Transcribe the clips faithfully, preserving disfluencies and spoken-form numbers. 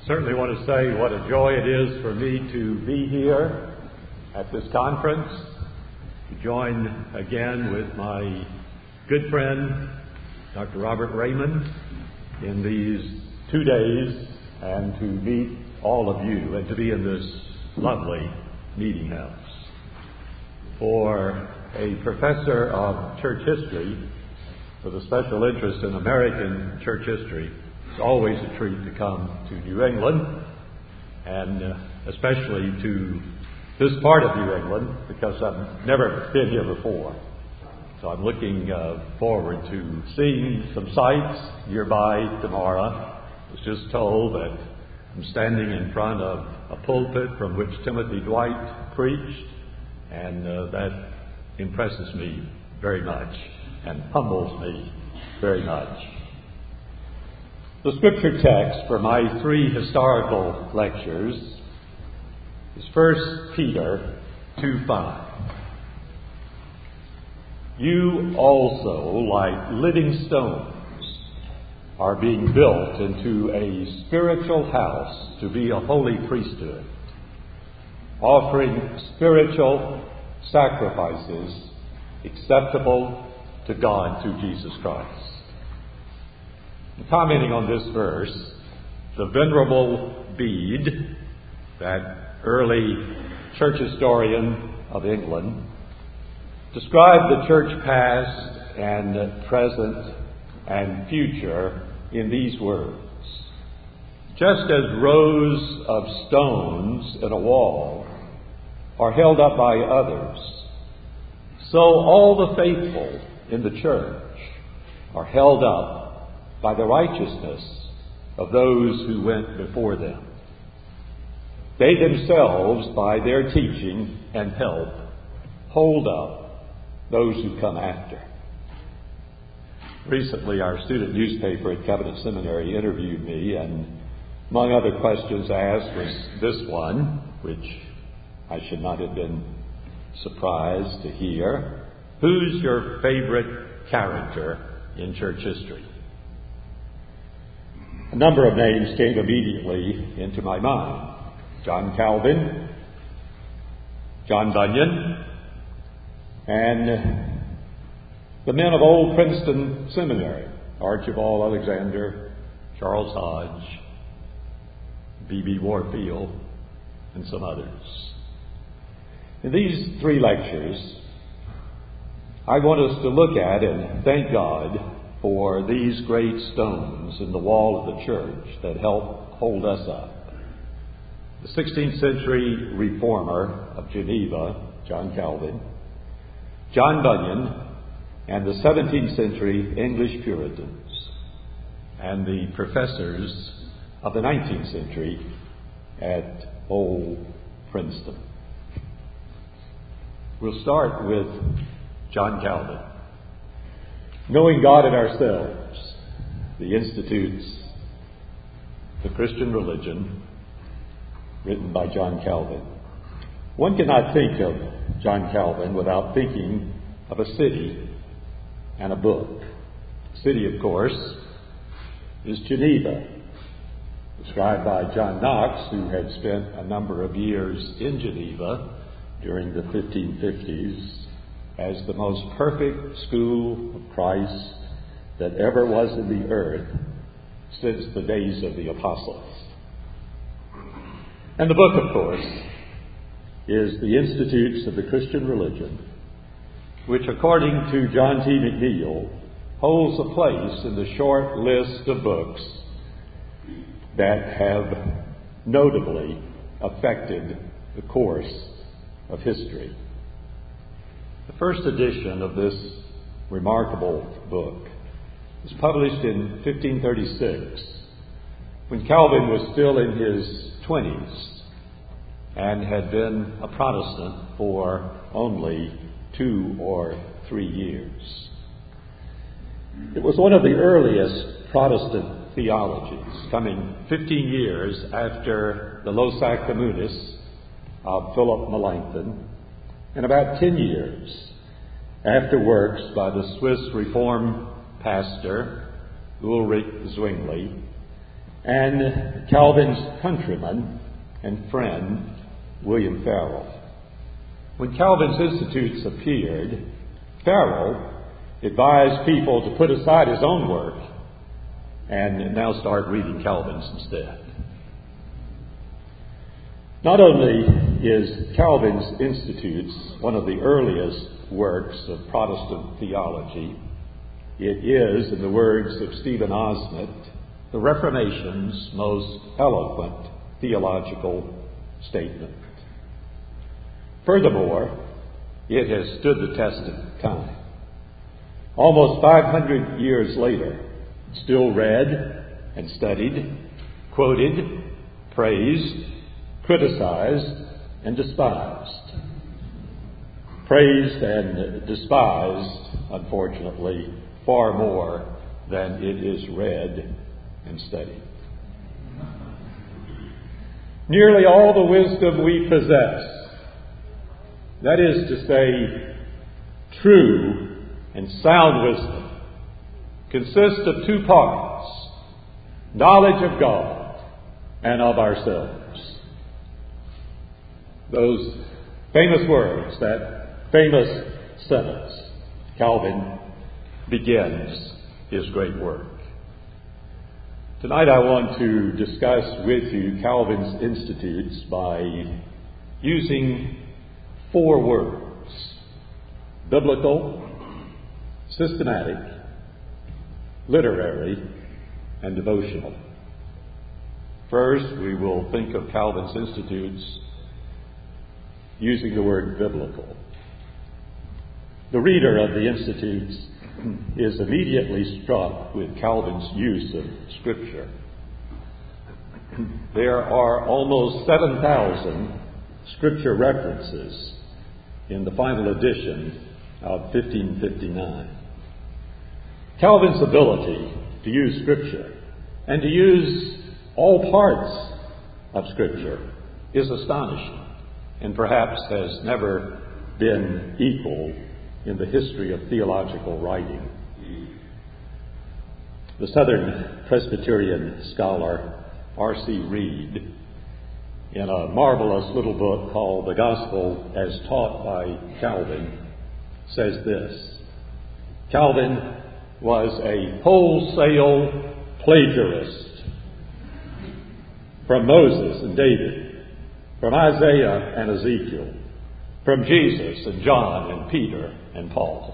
Certainly want to say what a joy it is for me to be here at this conference, to join again with my good friend, Doctor Robert Raymond, in these two days, and to meet all of you, and to be in this lovely meeting house. For a professor of church history with a special interest in American church history, it's always a treat to come to New England, and uh, especially to this part of New England, because I've never been here before. So I'm looking uh, forward to seeing some sights nearby tomorrow. I was just told that I'm standing in front of a pulpit from which Timothy Dwight preached, and uh, that impresses me very much and humbles me very much. The scripture text for my three historical lectures is First Peter two five. You also, like living stones, are being built into a spiritual house to be a holy priesthood, offering spiritual sacrifices acceptable to God through Jesus Christ. Commenting on this verse, the Venerable Bede, that early church historian of England, described the church past and present and future in these words. Just as rows of stones in a wall are held up by others, so all the faithful in the church are held up by the righteousness of those who went before them. They themselves, by their teaching and help, hold up those who come after. Recently, our student newspaper at Covenant Seminary interviewed me, and among other questions asked was this one, which I should not have been surprised to hear. Who's your favorite character in church history? A number of names came immediately into my mind. John Calvin, John Bunyan, and the men of Old Princeton Seminary, Archibald Alexander, Charles Hodge, B B Warfield, and some others. In these three lectures, I want us to look at and thank God for these great stones in the wall of the church that help hold us up. The sixteenth century reformer of Geneva, John Calvin, John Bunyan, and the seventeenth century English Puritans, and the professors of the nineteenth century at Old Princeton. We'll start with John Calvin. Knowing God and Ourselves, the Institutes, the Christian Religion, written by John Calvin. One cannot think of John Calvin without thinking of a city and a book. The city, of course, is Geneva, described by John Knox, who had spent a number of years in Geneva during the fifteen fifties, as the most perfect school of Christ that ever was in the earth since the days of the apostles. And the book, of course, is the Institutes of the Christian Religion, which, according to John T. McNeil, holds a place in the short list of books that have notably affected the course of history. The first edition of this remarkable book was published in fifteen thirty-six, when Calvin was still in his twenties and had been a Protestant for only two or three years. It was one of the earliest Protestant theologies, coming fifteen years after the Loci Communis of Philip Melanchthon, and about ten years after works by the Swiss Reformed pastor Ulrich Zwingli and Calvin's countryman and friend, William Farel. When Calvin's Institutes appeared, Farel advised people to put aside his own work and now start reading Calvin's instead. Not only is Calvin's Institutes one of the earliest works of Protestant theology, it is, in the words of Stephen Osmond, the Reformation's most eloquent theological statement. Furthermore, it has stood the test of time. Almost five hundred years later, still read and studied, quoted, praised, criticized, and despised. Praised and despised, unfortunately, far more than it is read and studied. Nearly all the wisdom we possess, that is to say, true and sound wisdom, consists of two parts: knowledge of God and of ourselves. Those famous words, that famous sentence, Calvin begins his great work. Tonight I want to discuss with you Calvin's Institutes by using four words: biblical, systematic, literary, and devotional. First, we will think of Calvin's Institutes using the word biblical. The reader of the Institutes is immediately struck with Calvin's use of Scripture. There are almost seven thousand Scripture references in the final edition of fifteen fifty-nine. Calvin's ability to use Scripture and to use all parts of Scripture is astonishing, and perhaps has never been equaled in the history of theological writing. The Southern Presbyterian scholar R C Reed, in a marvelous little book called The Gospel as Taught by Calvin, says this: Calvin was a wholesale plagiarist from Moses and David, from Isaiah and Ezekiel, from Jesus and John and Peter and Paul.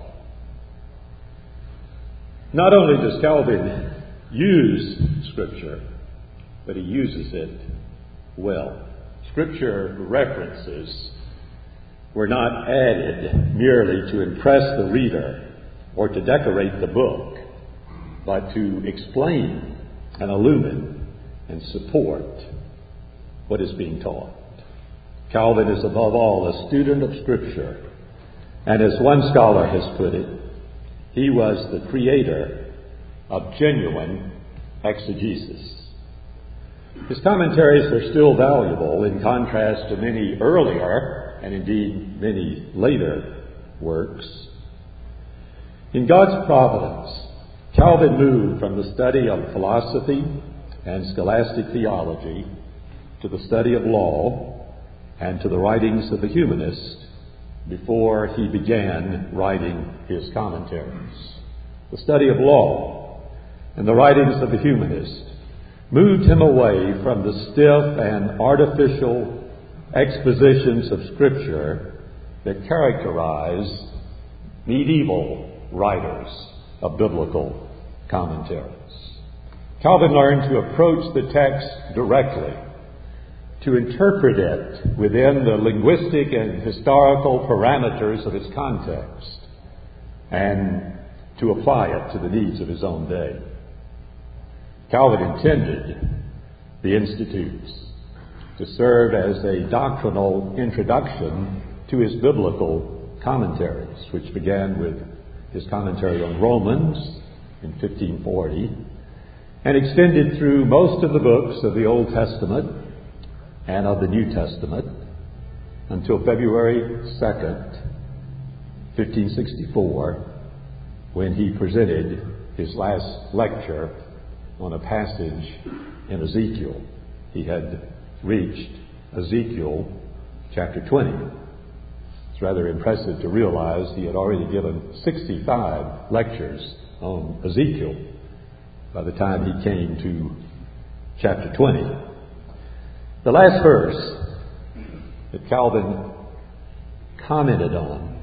Not only does Calvin use Scripture, but he uses it well. Scripture references were not added merely to impress the reader or to decorate the book, but to explain and illumine and support what is being taught. Calvin is above all a student of Scripture, and as one scholar has put it, he was the creator of genuine exegesis. His commentaries are still valuable in contrast to many earlier, and indeed many later, works. In God's providence, Calvin moved from the study of philosophy and scholastic theology to the study of law and to the writings of the humanist before he began writing his commentaries. The study of law and the writings of the humanist moved him away from the stiff and artificial expositions of Scripture that characterize medieval writers of biblical commentaries. Calvin learned to approach the text directly, to interpret it within the linguistic and historical parameters of its context, and to apply it to the needs of his own day. Calvin intended the Institutes to serve as a doctrinal introduction to his biblical commentaries, which began with his commentary on Romans in fifteen forty and extended through most of the books of the Old Testament and of the New Testament until February second, fifteen sixty-four, when he presented his last lecture on a passage in Ezekiel. He had reached Ezekiel chapter twenty. It's rather impressive to realize he had already given sixty-five lectures on Ezekiel by the time he came to chapter twenty. The last verse that Calvin commented on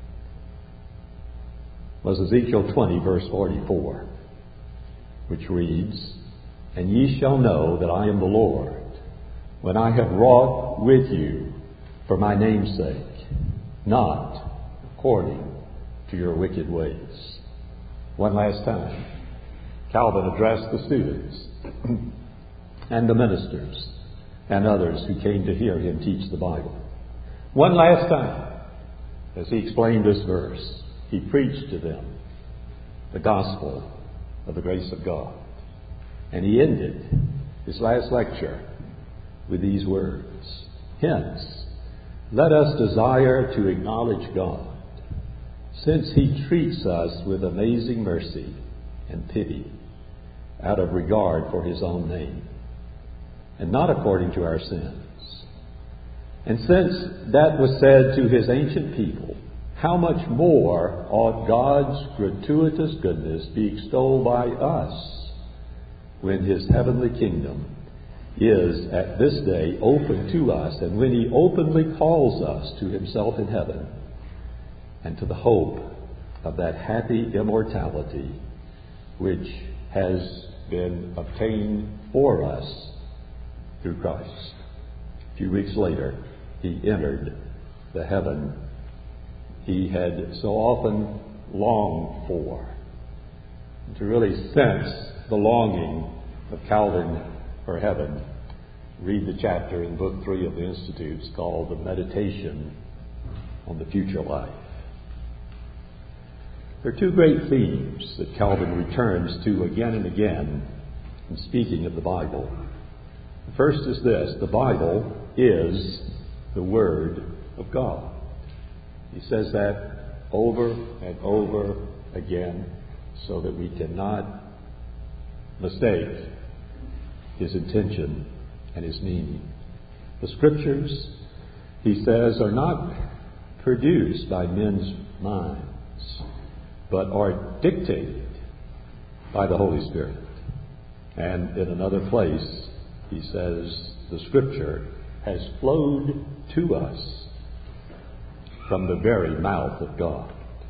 was Ezekiel twenty, verse forty-four, which reads, "And ye shall know that I am the Lord, when I have wrought with you for my name's sake, not according to your wicked ways." One last time, Calvin addressed the students and the ministers and others who came to hear him teach the Bible. One last time, as he explained this verse, he preached to them the gospel of the grace of God. And he ended his last lecture with these words, "Hence, let us desire to acknowledge God, since he treats us with amazing mercy and pity, out of regard for his own name, and not according to our sins. And since that was said to his ancient people, how much more ought God's gratuitous goodness be extolled by us, when his heavenly kingdom is at this day open to us, and when he openly calls us to himself in heaven, and to the hope of that happy immortality which has been obtained for us through Christ." A few weeks later, he entered the heaven he had so often longed for. To really sense the longing of Calvin for heaven, read the chapter in Book three of the Institutes called The Meditation on the Future Life. There are two great themes that Calvin returns to again and again in speaking of the Bible. The first is this: the Bible is the Word of God. He says that over and over again so that we cannot mistake his intention and his meaning. The Scriptures, he says, are not produced by men's minds, but are dictated by the Holy Spirit. And in another place, he says, the Scripture has flowed to us from the very mouth of God.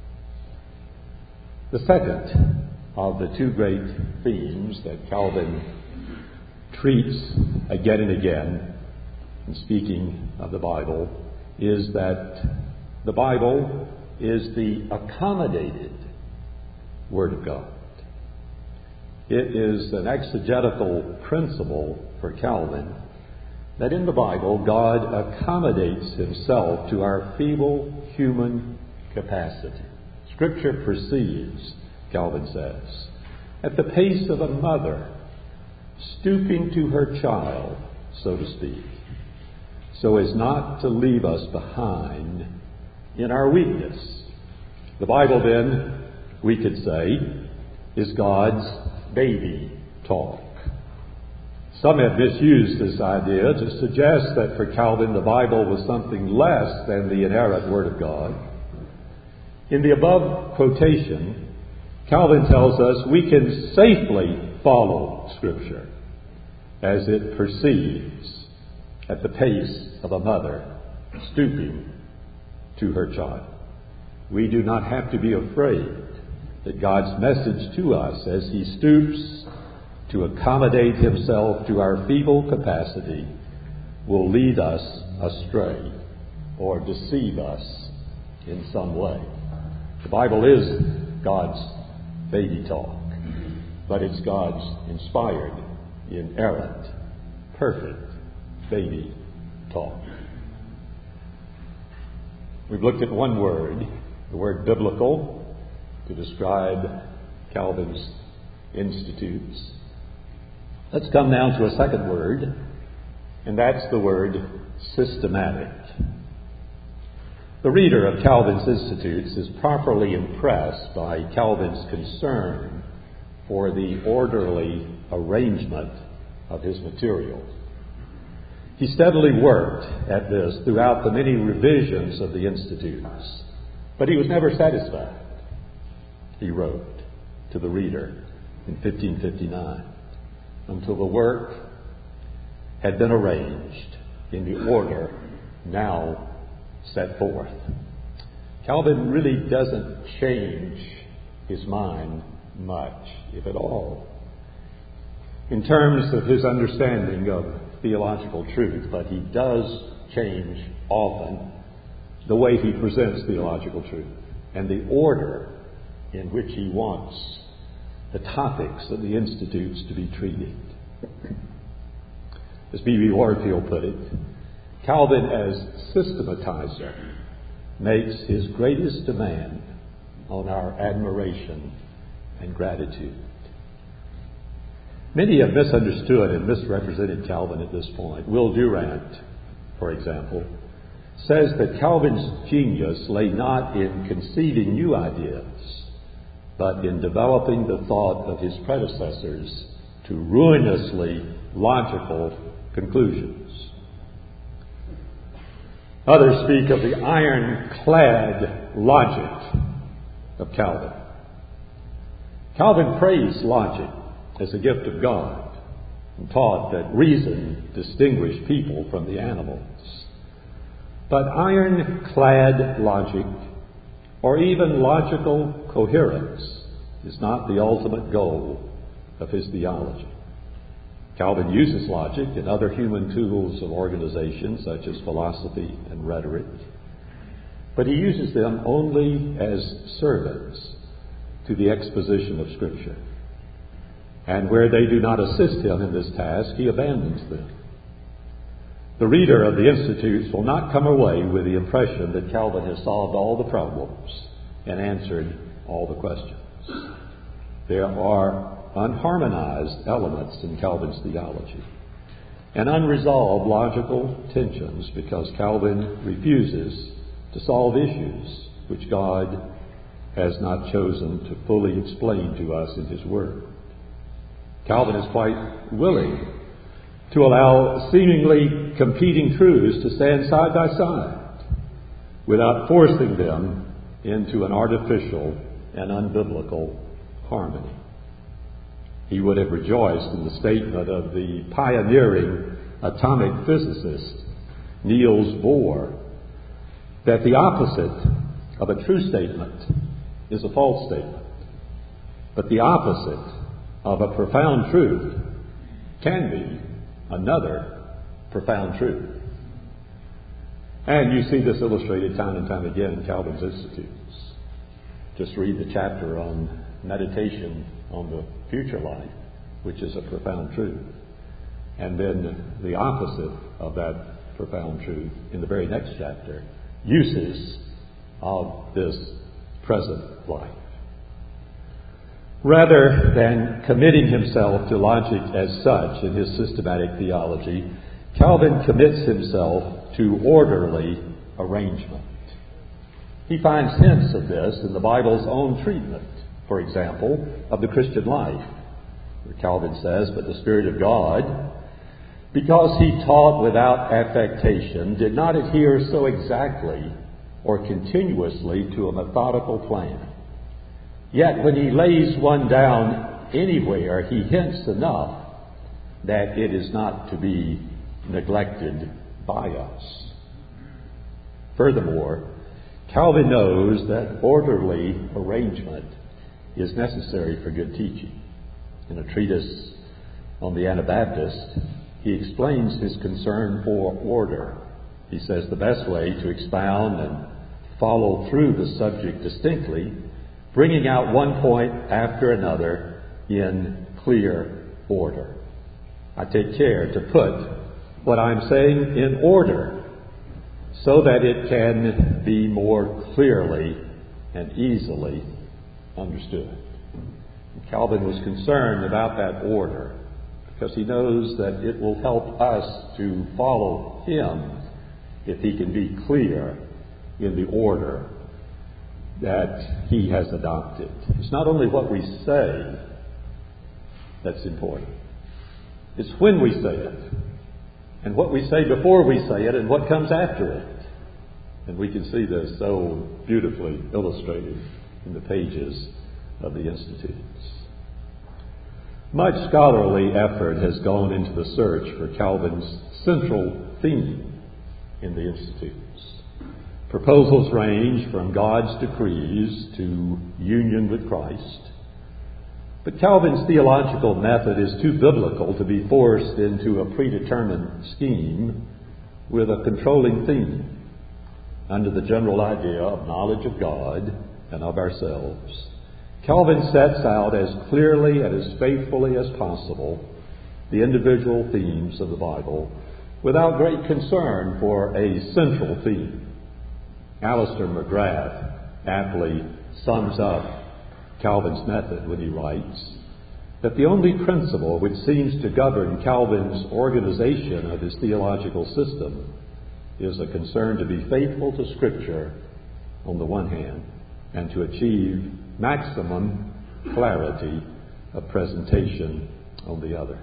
The second of the two great themes that Calvin treats again and again in speaking of the Bible is that the Bible is the accommodated Word of God. It is an exegetical principle for Calvin that in the Bible God accommodates himself to our feeble human capacity. Scripture proceeds, Calvin says, at the pace of a mother stooping to her child, so to speak, so as not to leave us behind in our weakness. The Bible, then, we could say, is God's baby talk. Some have misused this idea to suggest that for Calvin the Bible was something less than the inerrant Word of God. In the above quotation, Calvin tells us we can safely follow Scripture as it proceeds at the pace of a mother stooping to her child. We do not have to be afraid that God's message to us as He stoops to accommodate Himself to our feeble capacity will lead us astray or deceive us in some way. The Bible is God's baby talk, but it's God's inspired, inerrant, perfect baby talk. We've looked at one word, the word biblical, to describe Calvin's institutes. Let's come now to a second word, and that's the word systematic. The reader of Calvin's Institutes is properly impressed by Calvin's concern for the orderly arrangement of his material. He steadily worked at this throughout the many revisions of the Institutes, but he was never satisfied. He wrote to the reader in fifteen fifty-nine, until the work had been arranged in the order now set forth. Calvin really doesn't change his mind much, if at all, in terms of his understanding of theological truth, but he does change often the way he presents theological truth and the order in which he wants the topics of the Institutes to be treated. As B B Warfield put it, Calvin as systematizer makes his greatest demand on our admiration and gratitude. Many have misunderstood and misrepresented Calvin at this point. Will Durant, for example, says that Calvin's genius lay not in conceiving new ideas, but in developing the thought of his predecessors to ruinously logical conclusions. Others speak of the ironclad logic of Calvin. Calvin praised logic as a gift of God and taught that reason distinguished people from the animals. But ironclad logic, or even logical coherence, is not the ultimate goal of his theology. Calvin uses logic and other human tools of organization, such as philosophy and rhetoric, but he uses them only as servants to the exposition of Scripture. And where they do not assist him in this task, he abandons them. The reader of the Institutes will not come away with the impression that Calvin has solved all the problems and answered all the questions. There are unharmonized elements in Calvin's theology and unresolved logical tensions because Calvin refuses to solve issues which God has not chosen to fully explain to us in His Word. Calvin is quite willing to allow seemingly competing truths to stand side by side without forcing them into an artificial and unbiblical harmony. He would have rejoiced in the statement of the pioneering atomic physicist Niels Bohr that the opposite of a true statement is a false statement, but the opposite of a profound truth can be another profound truth. And you see this illustrated time and time again in Calvin's Institutes. Just read the chapter on meditation on the future life, which is a profound truth. And then the opposite of that profound truth in the very next chapter, uses of this present life. Rather than committing himself to logic as such in his systematic theology, Calvin commits himself to orderly arrangement. He finds hints of this in the Bible's own treatment, for example, of the Christian life, where Calvin says, "But the Spirit of God, because he taught without affectation, did not adhere so exactly or continuously to a methodical plan. Yet when he lays one down anywhere, he hints enough that it is not to be neglected by us." Furthermore, Calvin knows that orderly arrangement is necessary for good teaching. In a treatise on the Anabaptist, he explains his concern for order. He says the best way to expound and follow through the subject distinctly, bringing out one point after another in clear order. I take care to put what I'm saying in order so that it can be more clearly and easily understood. Calvin was concerned about that order because he knows that it will help us to follow him if he can be clear in the order that he has adopted. It's not only what we say that's important, It's when we say it, and what we say before we say it, and what comes after it. And we can see this so beautifully illustrated in the pages of the Institutes. Much scholarly effort has gone into the search for Calvin's central theme in the Institutes. Proposals range from God's decrees to union with Christ. But Calvin's theological method is too biblical to be forced into a predetermined scheme with a controlling theme under the general idea of knowledge of God and of ourselves. Calvin sets out as clearly and as faithfully as possible the individual themes of the Bible without great concern for a central theme. Alistair McGrath aptly sums up Calvin's method when he writes that the only principle which seems to govern Calvin's organization of his theological system is a concern to be faithful to Scripture on the one hand and to achieve maximum clarity of presentation on the other.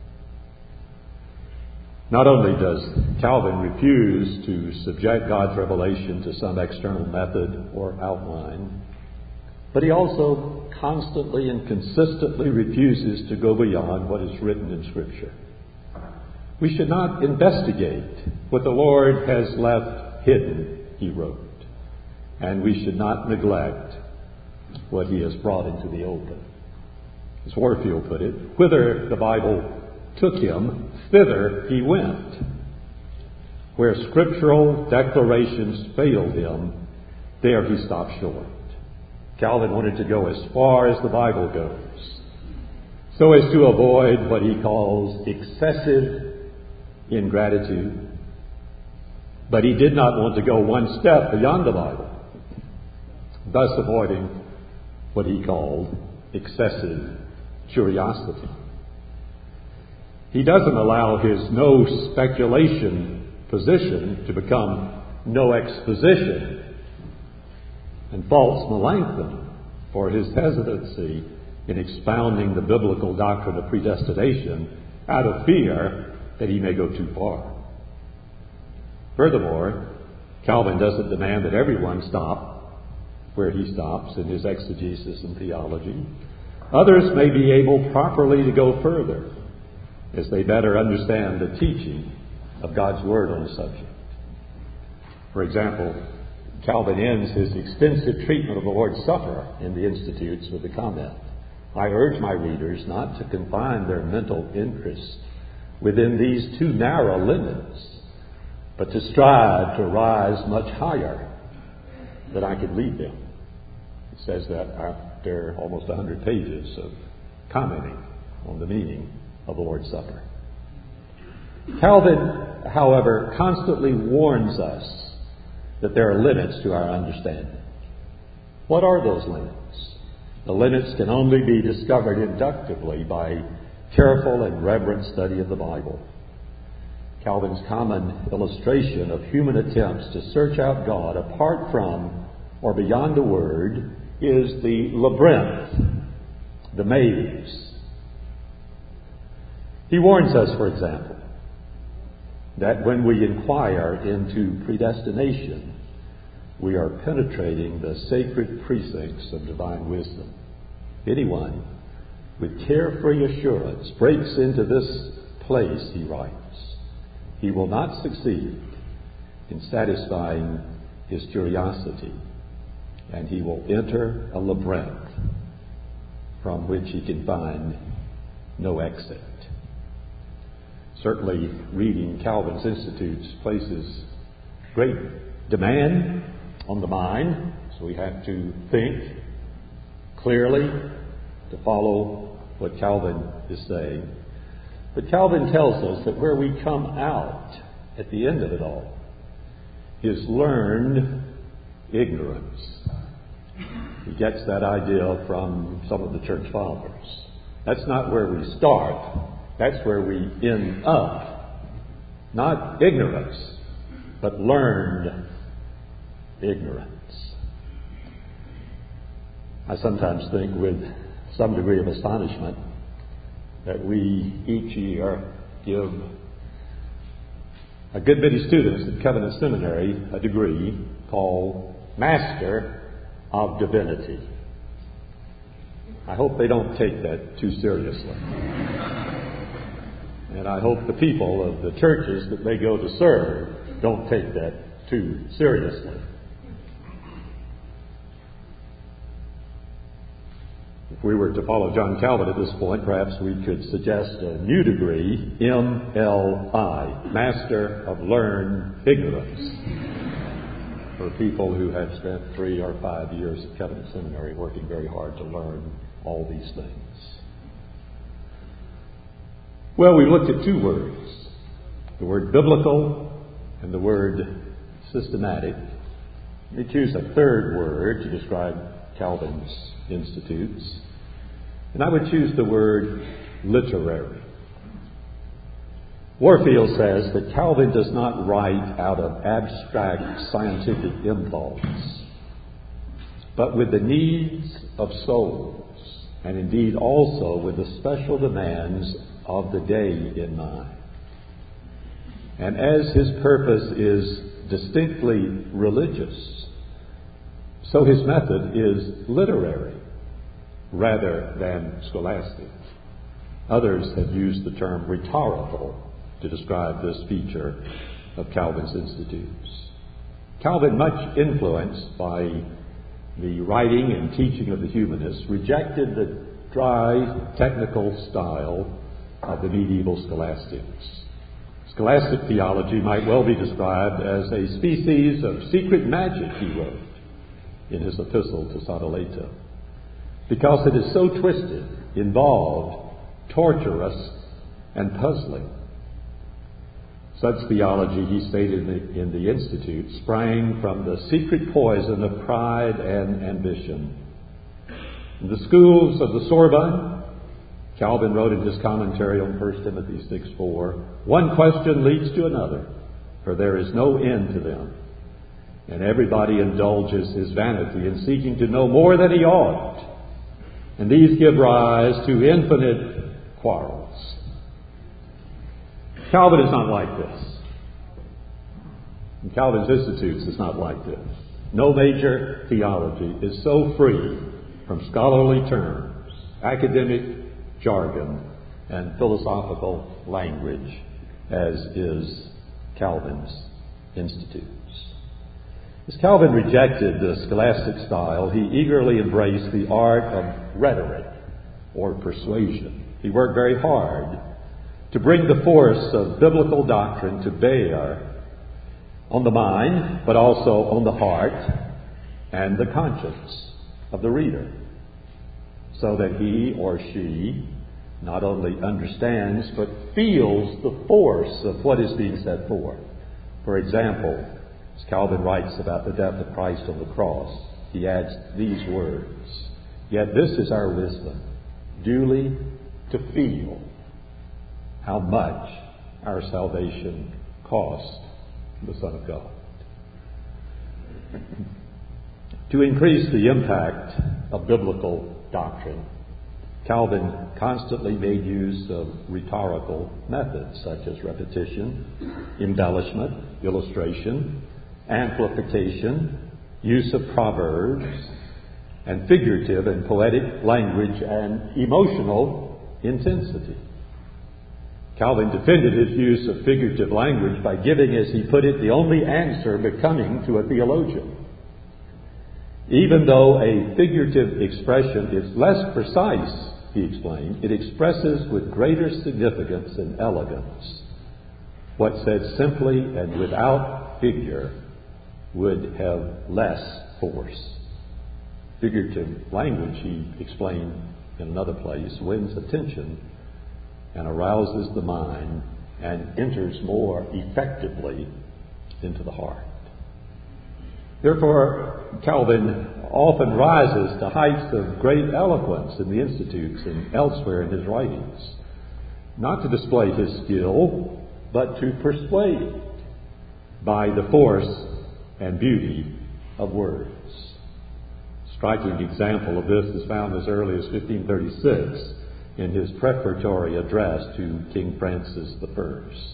Not only does Calvin refuse to subject God's revelation to some external method or outline, but he also constantly and consistently refuses to go beyond what is written in Scripture. We should not investigate what the Lord has left hidden, he wrote, and we should not neglect what he has brought into the open. As Warfield put it, whither the Bible took him, thither he went. Where scriptural declarations failed him, there he stopped short. Calvin wanted to go as far as the Bible goes, so as to avoid what he calls excessive ingratitude. But he did not want to go one step beyond the Bible, thus avoiding what he called excessive curiosity. He doesn't allow his no speculation position to become no exposition, and faults Melanchthon for his hesitancy in expounding the biblical doctrine of predestination out of fear that he may go too far. Furthermore, Calvin doesn't demand that everyone stop where he stops in his exegesis and theology. Others may be able properly to go further as they better understand the teaching of God's Word on the subject. For example, Calvin ends his extensive treatment of the Lord's Supper in the Institutes with the comment, I urge my readers not to confine their mental interest within these too narrow limits, but to strive to rise much higher that I could lead them. It says that after almost one hundred pages of commenting on the meaning of the Lord's Supper. Calvin, however, constantly warns us that there are limits to our understanding. What are those limits? The limits can only be discovered inductively by careful and reverent study of the Bible. Calvin's common illustration of human attempts to search out God apart from or beyond the Word is the labyrinth, the maze. He warns us, for example, that when we inquire into predestination, we are penetrating the sacred precincts of divine wisdom. Anyone with carefree assurance breaks into this place, he writes, he will not succeed in satisfying his curiosity, and he will enter a labyrinth from which he can find no exit. Certainly, reading Calvin's Institutes places great demand on the mind, so we have to think clearly to follow what Calvin is saying. But Calvin tells us that where we come out at the end of it all is learned ignorance. He gets that idea from some of the church fathers. That's not where we start. That's where we end up. Not ignorance, but learned ignorance. I sometimes think with some degree of astonishment that we each year give a good many students at Covenant Seminary a degree called Master of Divinity. I hope they don't take that too seriously. And I hope the people of the churches that they go to serve don't take that too seriously. If we were to follow John Calvin at this point, perhaps we could suggest a new degree, M L I, Master of Learned Ignorance, for people who have spent three or five years at Covenant Seminary working very hard to learn all these things. Well, we looked at two words, the word biblical and the word systematic. Let me choose a third word to describe Calvin's institutes, and I would choose the word literary. Warfield says that Calvin does not write out of abstract scientific impulse, but with the needs of souls, and indeed also with the special demands of the day in mind. And as his purpose is distinctly religious, so his method is literary rather than scholastic. Others have used the term rhetorical to describe this feature of Calvin's institutes. Calvin, much influenced by the writing and teaching of the humanists, rejected the dry, technical style of the medieval scholastics. Scholastic theology might well be described as a species of secret magic, he wrote in his epistle to Sadoleto, because it is so twisted, involved, torturous, and puzzling. Such theology, he stated in the Institute, sprang from the secret poison of pride and ambition. In the schools of the Sorbonne, Calvin wrote in his commentary on First Timothy six four, one question leads to another, for there is no end to them. And everybody indulges his vanity in seeking to know more than he ought. And these give rise to infinite quarrels. Calvin is not like this. And Calvin's Institutes is not like this. No major theology is so free from scholarly terms, academic jargon, and philosophical language as is Calvin's Institutes. As Calvin rejected the scholastic style, he eagerly embraced the art of rhetoric or persuasion. He worked very hard to bring the force of biblical doctrine to bear on the mind, but also on the heart and the conscience of the reader, so that he or she not only understands but feels the force of what is being set forth. For example, as Calvin writes about the death of Christ on the cross, he adds these words, "Yet this is our wisdom, duly to feel how much our salvation cost the Son of God." To increase the impact of biblical doctrine, Calvin constantly made use of rhetorical methods such as repetition, embellishment, illustration, amplification, use of proverbs, and figurative and poetic language and emotional intensity. Calvin defended his use of figurative language by giving, as he put it, the only answer becoming to a theologian. Even though a figurative expression is less precise, he explained, it expresses with greater significance and elegance what said simply and without figure would have less force. Figurative language, he explained in another place, wins attention and arouses the mind and enters more effectively into the heart. Therefore, Calvin often rises to heights of great eloquence in the Institutes and elsewhere in his writings, not to display his skill, but to persuade by the force and beauty of words. A striking example of this is found as early as fifteen thirty-six in his preparatory address to King Francis the First.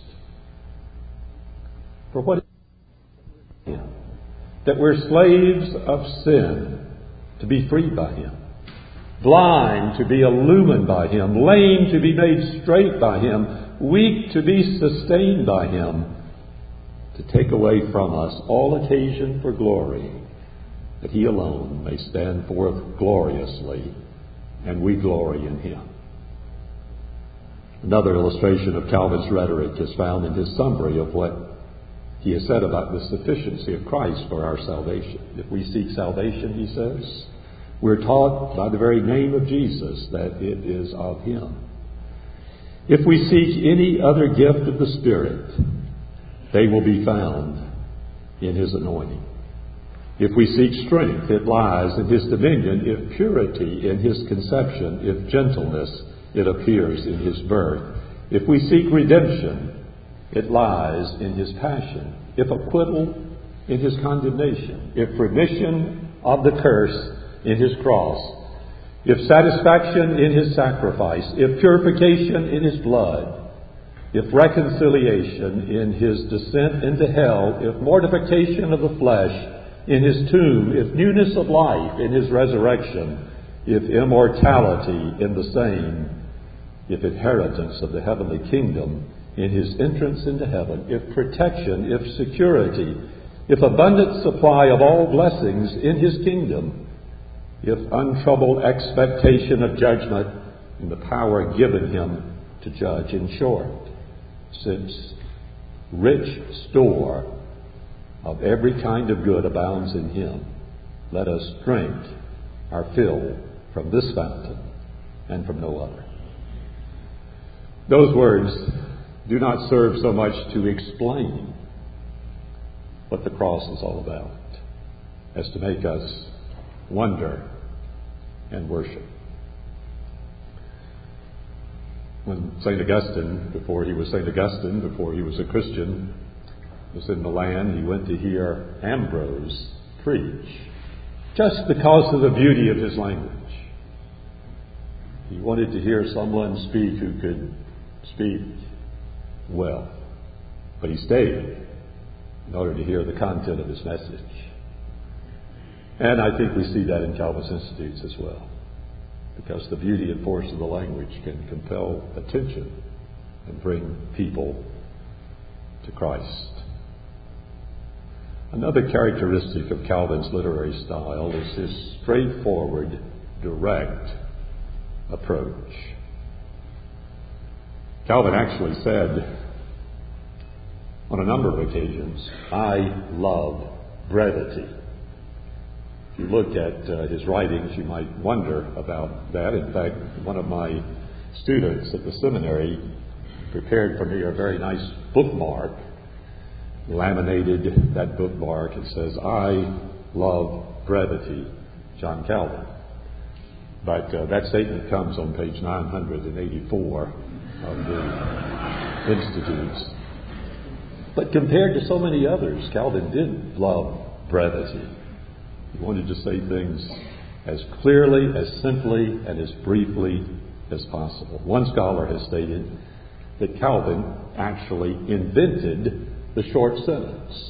For what is him? That we're slaves of sin to be freed by him, blind to be illumined by him, lame to be made straight by him, weak to be sustained by him, to take away from us all occasion for glory, that he alone may stand forth gloriously, and we glory in him. Another illustration of Calvin's rhetoric is found in his summary of what he has said about the sufficiency of Christ for our salvation. If we seek salvation, he says, we're taught by the very name of Jesus that it is of him. If we seek any other gift of the Spirit, they will be found in his anointing. If we seek strength, it lies in his dominion. If purity, in his conception. If gentleness, it appears in his birth. If we seek redemption, it lies in his passion. If acquittal, in his condemnation. If remission of the curse, in his cross. If satisfaction, in his sacrifice. If purification, in his blood. If reconciliation, in his descent into hell. If mortification of the flesh, in his tomb. If newness of life, in his resurrection. If immortality, in the same. If inheritance of the heavenly kingdom, in his entrance into heaven. If protection, if security. If abundant supply of all blessings in his kingdom. If untroubled expectation of judgment, in the power given him to judge. In short, since rich store of every kind of good abounds in him, let us drink our fill from this fountain and from no other. Those words do not serve so much to explain what the cross is all about as to make us wonder and worship. When Saint Augustine, before he was Saint Augustine, before he was a Christian, was in Milan, he went to hear Ambrose preach, just because of the beauty of his language. He wanted to hear someone speak who could speak well, but he stayed in order to hear the content of his message. And I think we see that in Calvinist Institutes as well, because the beauty and force of the language can compel attention and bring people to Christ. Another characteristic of Calvin's literary style is his straightforward, direct approach. Calvin actually said on a number of occasions, I love brevity. If you look at uh, his writings, you might wonder about that. In fact, one of my students at the seminary prepared for me a very nice bookmark, laminated that bookmark. It says, I love brevity, John Calvin. But uh, that statement comes on page nine hundred eighty-four of the Institutes. But compared to so many others, Calvin did love brevity. He wanted to say things as clearly, as simply, and as briefly as possible. One scholar has stated that Calvin actually invented the short sentence.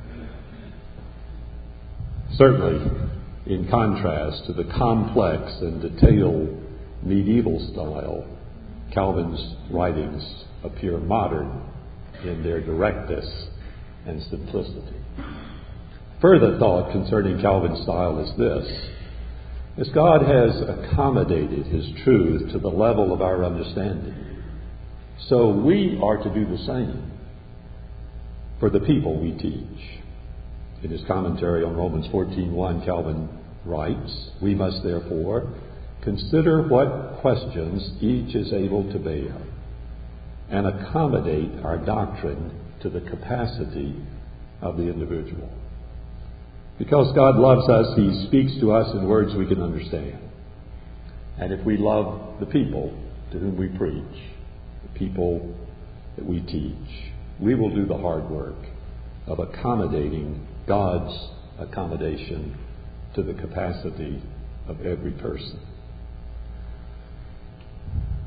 Certainly, in contrast to the complex and detailed medieval style, Calvin's writings appear modern in their directness and simplicity. Further thought concerning Calvin's style is this: as God has accommodated his truth to the level of our understanding, so we are to do the same for the people we teach. In his commentary on Romans fourteen one, Calvin writes, we must therefore consider what questions each is able to bear and accommodate our doctrine to the capacity of the individual. Because God loves us, he speaks to us in words we can understand. And if we love the people to whom we preach, the people that we teach, we will do the hard work of accommodating God's accommodation to the capacity of every person.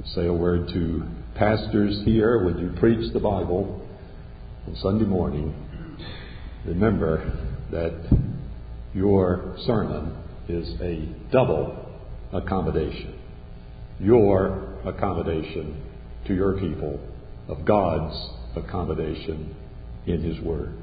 say a word to pastors here. When you preach the Bible on Sunday morning, remember that your sermon is a double accommodation. Your accommodation to your people of God's accommodation in His Word.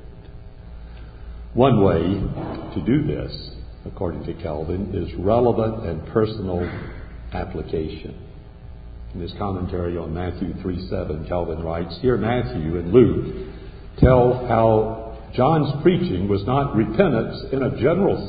One way to do this, according to Calvin, is relevant and personal application. In his commentary on Matthew three seven, Calvin writes, "Here Matthew and Luke tell how John's preaching was not repentance in a general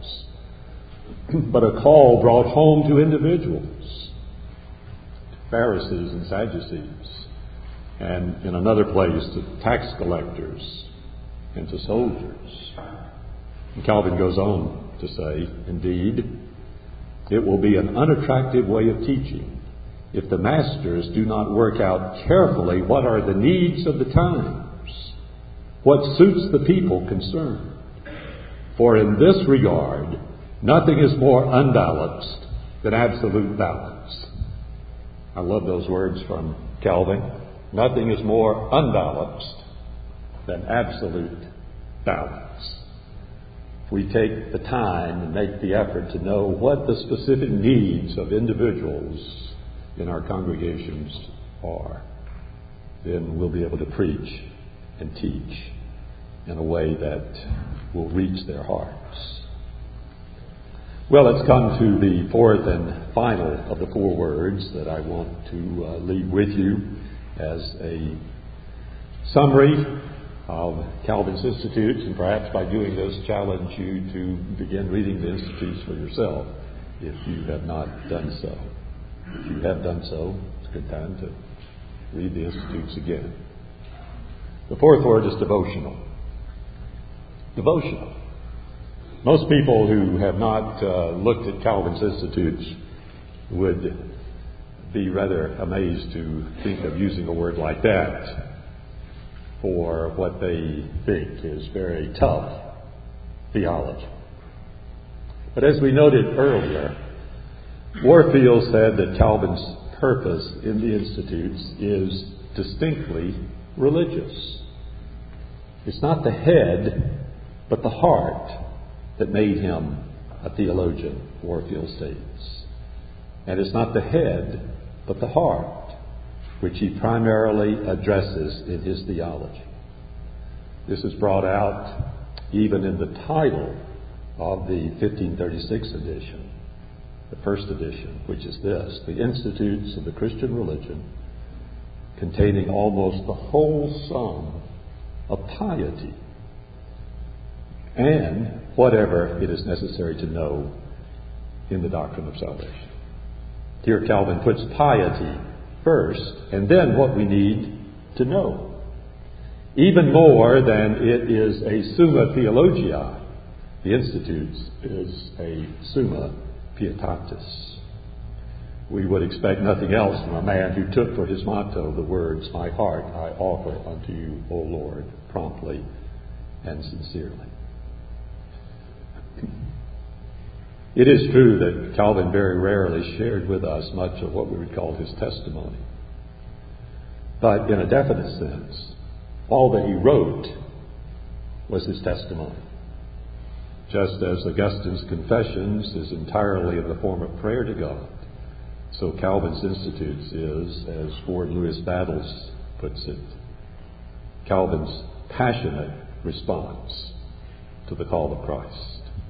sense, but a call brought home to individuals, Pharisees and Sadducees, and in another place to tax collectors and to soldiers." And Calvin goes on to say, "Indeed, it will be an unattractive way of teaching if the masters do not work out carefully what are the needs of the times, what suits the people concerned. For in this regard, nothing is more unbalanced than absolute balance." I love those words from Calvin. Nothing is more unbalanced than absolute balance. If we take the time and make the effort to know what the specific needs of individuals in our congregations are, then we'll be able to preach and teach in a way that will reach their hearts. Well, let's come to the fourth and final of the four words that I want to uh, leave with you as a summary of Calvin's Institutes, and perhaps by doing this challenge you to begin reading the Institutes for yourself if you have not done so. If you have done so, it's a good time to read the Institutes again. The fourth word is devotional. Devotional. Most people who have not uh, looked at Calvin's Institutes would be rather amazed to think of using a word like that for what they think is very tough theology. But as we noted earlier, Warfield said that Calvin's purpose in the Institutes is distinctly religious. It's not the head, but the heart that made him a theologian, Warfield states. And it's not the head, but the heart, which he primarily addresses in his theology. This is brought out even in the title of the fifteen thirty-six edition, the first edition, which is this: The Institutes of the Christian Religion, containing almost the whole sum of piety and whatever it is necessary to know in the doctrine of salvation. Here Calvin puts piety first, and then what we need to know. Even more than it is a summa theologiae, the Institutes is a summa pietatis. We would expect nothing else from a man who took for his motto the words, "My heart I offer unto you, O Lord, promptly and sincerely." It is true that Calvin very rarely shared with us much of what we would call his testimony. But in a definite sense, all that he wrote was his testimony. Just as Augustine's Confessions is entirely in the form of prayer to God, so Calvin's Institutes is, as Ward Lewis Battles puts it, Calvin's passionate response to the call of Christ.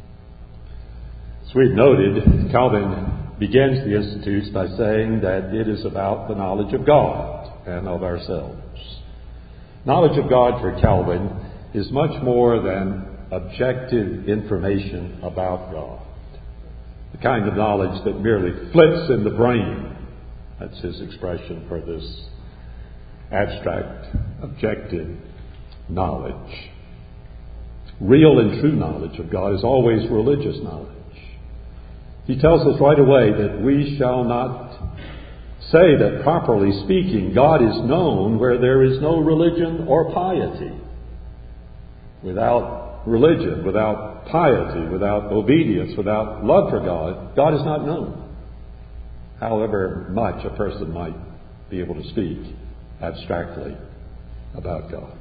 As we've noted, Calvin begins the Institutes by saying that it is about the knowledge of God and of ourselves. Knowledge of God for Calvin is much more than objective information about God, the kind of knowledge that merely flits in the brain. That's his expression for this abstract, objective knowledge. Real and true knowledge of God is always religious knowledge. He tells us right away that we shall not say that, properly speaking, God is known where there is no religion or piety. Without religion, without piety, without obedience, without love for God, God is not known. however much a person might be able to speak abstractly about God.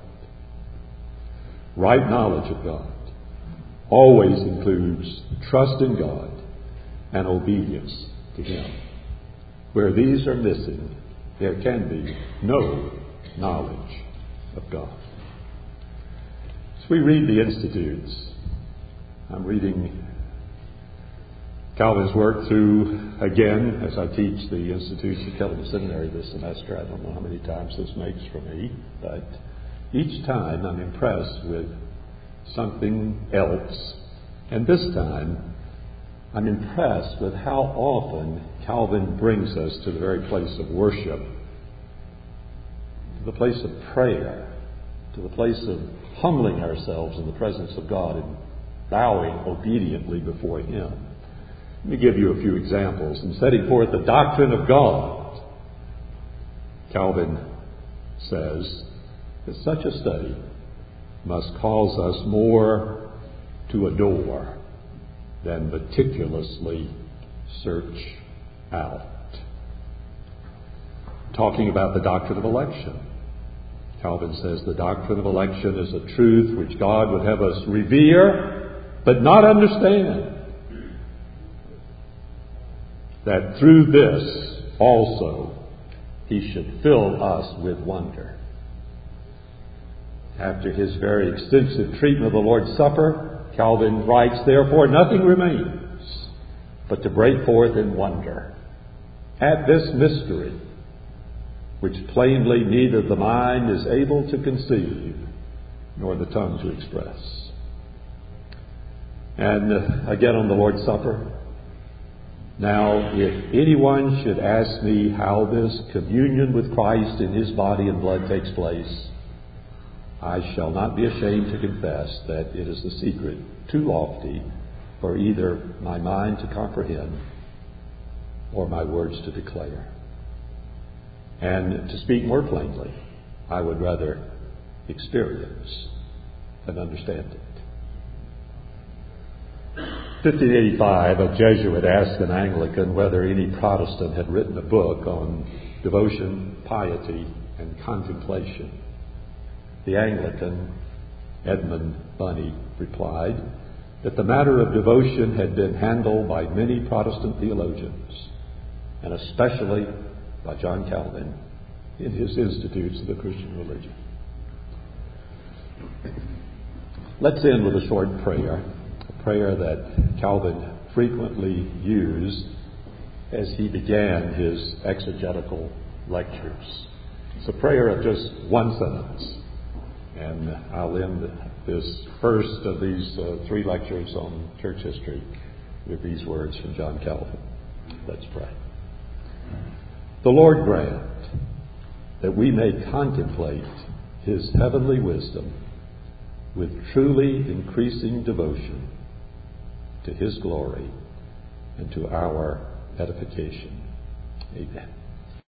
Right knowledge of God always includes trust in God and obedience to Him. Where these are missing, there can be no knowledge of God. As we read the Institutes, I'm reading Calvin's work through again as I teach the Institutes at Kelvin Seminary this semester. I don't know how many times this makes for me, but each time I'm impressed with something else. And this time I'm impressed with how often Calvin brings us to the very place of worship, to the place of prayer, to the place of humbling ourselves in the presence of God and bowing obediently before Him. Let me give you a few examples. In setting forth the doctrine of God, Calvin says that such a study must cause us more to adore than meticulously search out. Talking about the doctrine of election, Calvin says the doctrine of election is a truth which God would have us revere but not understand. That through this also He should fill us with wonder. After his very extensive treatment of the Lord's Supper, Calvin writes, "Therefore nothing remains but to break forth in wonder at this mystery, which plainly neither the mind is able to conceive nor the tongue to express." And again on the Lord's Supper, "Now, if anyone should ask me how this communion with Christ in His body and blood takes place, I shall not be ashamed to confess that it is a secret too lofty for either my mind to comprehend or my words to declare. And to speak more plainly, I would rather experience than understand it." fifteen eighty-five, a Jesuit asked an Anglican whether any Protestant had written a book on devotion, piety, and contemplation. The Anglican, Edmund Bunny, replied that the matter of devotion had been handled by many Protestant theologians, and especially by John Calvin in his Institutes of the Christian Religion. Let's end with a short prayer. Prayer that Calvin frequently used as he began his exegetical lectures. It's a prayer of just one sentence. And I'll end this first of these uh, three lectures on church history with these words from John Calvin. Let's pray. "The Lord grant that we may contemplate His heavenly wisdom with truly increasing devotion to His glory and to our edification." Amen.